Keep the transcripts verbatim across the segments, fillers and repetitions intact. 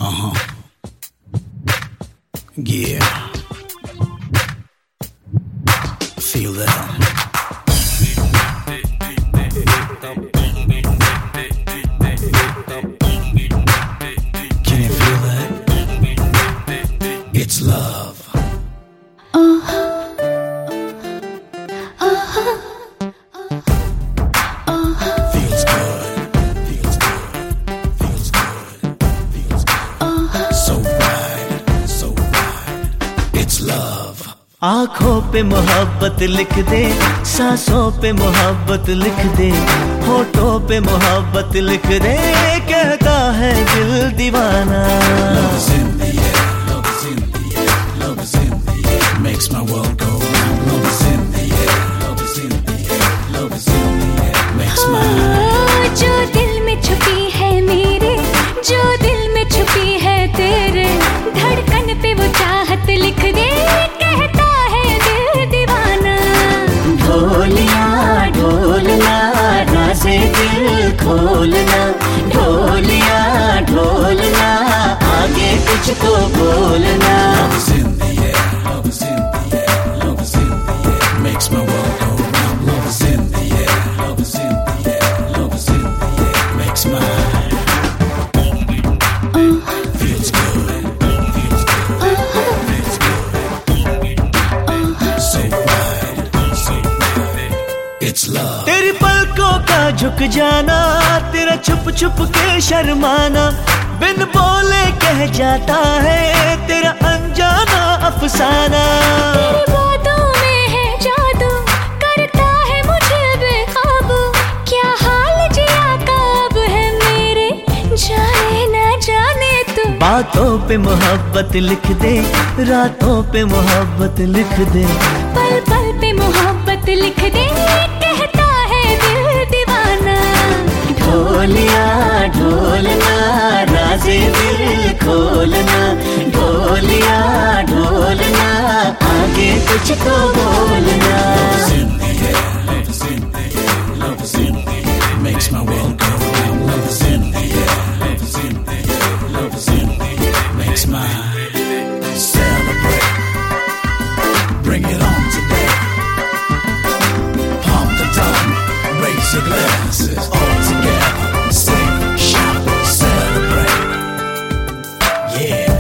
Uh-huh. Yeah. Feel that. Can you feel that? It's love. Uh-huh. Uh-huh. Uh-huh. Feels good. Feels good. Feels good. Feels good. Uh-huh. So right. So right. It's love. आँखों पे मोहब्बत लिख दे, सांसों पे मोहब्बत लिख दे, होठों पे मोहब्बत लिख दे, कहता है दिल दीवाना। Love is in the air, love is in the air, love is in the air, makes my world go round. Love is in the air, love is in the air, love is in the air, makes my जो दिल में छुपी है मेरे, जो दिल में छुपी है तेरे, धड़कन पे वो चाहत लिख दे, कहता है दिल दीवाना। ढोलिया ढोलना, राज़े दिल खोलना, ढोलिया ढोलना, आगे कुछ तो बोलना। love is in the air, love is in the air, love is in the air, makes my world go round. Love is in the air, love is in the air, love is in the air, makes my feels good, feels good, feels good, so right, so right, it's love. तेरी पलकों का झुक जाना, तेरा छुप छुप के शर्माना, बिन बोले कह जाता है तेरा अनजाना अफसाना। तेरी बातों में है जादू, करता है मुझे बेकाबू, क्या हाल जिया का अब है मेरे, जाने ना जाने तू। बातों पे मोहब्बत लिख दे, रातों पे मोहब्बत लिख दे, पल पल पे मोहब्बत लिख दे, कहता है दिल दीवाना। ढोलिया ढोलना, राज़े दिल खोलना, ढोलिया ढोलना, आगे कुछ तो बोलना। Love is in the air, love is in the air, love is in the air, makes my world go round. Love is in the air, love is in the air, love is in the air, makes my celebrate. Bring it on today. Pump the drum, raise your glasses all together. Sing, shout, celebrate. Yeah.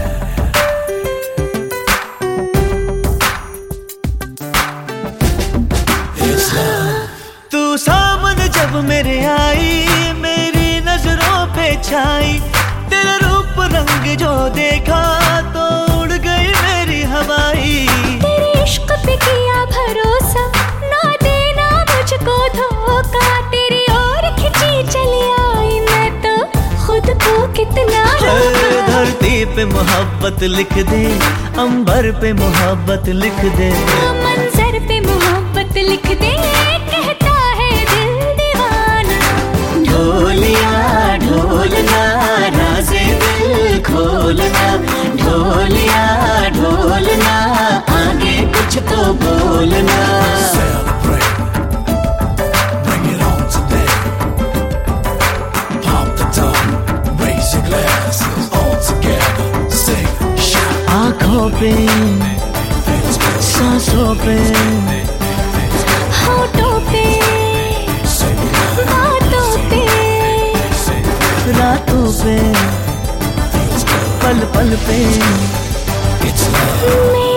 It's love. तू सामने जब मेरे आई, मेरी नजरों पे छाई, तेरा रूप रंग जो देखा तो उड़ गई मेरी हवाई। तेरे इश्क पे किया भरोसा, ना देना मुझको धोखा, तेरी ओर खिंची चली आई मैं तो खुद को कितना रोका। धरती पे मोहब्बत लिख दे, अंबर पे मोहब्बत लिख दे, मंजर पे मोहब्बत लिख दे, कहता है दिल दीवाना। ढोलिया ढोलना, राज़े दिल खोलना, ढोलिया ढोलना, आगे कुछ तो बोलना। Celebrate. Bring it on today. Pump the drum, raise your glasses all together. Sing, shout, आँखों पे, feels good, सांसों पे, होठों पे, so right, बातों पे, रातों पे, feels good, पल पल पे। it's love.